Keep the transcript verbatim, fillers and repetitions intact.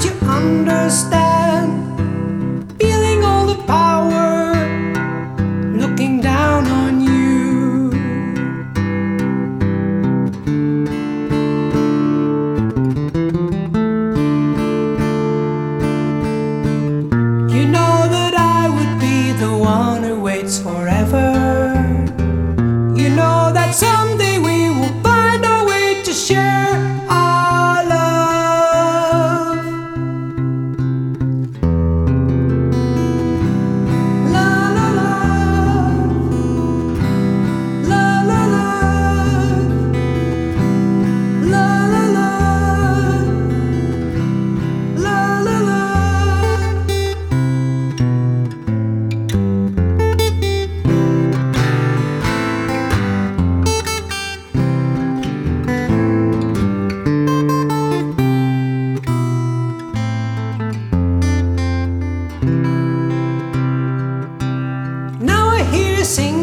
you understand? Feeling all the power, looking down on you. You know that I would be the one who waits forever. You know that someday we will find our way to share our love. La la la, la la la, la la la, la la la. Now I hear you sing